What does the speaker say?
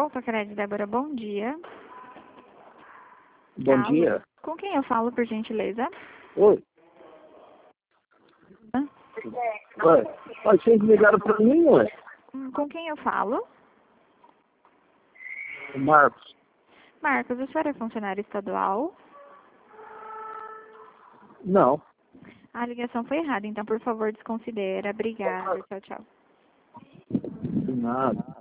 Autocred Débora, bom dia. Bom Alô? dia. Com quem eu falo, por gentileza? Oi. Hã? Oi. Oi, vocês ligaram pra mim, ué? Com quem eu falo? O Marcos. Marcos, o senhor é funcionário estadual? Não. A ligação foi errada, então, por favor, desconsidera. Obrigada. Tchau, tchau. De nada.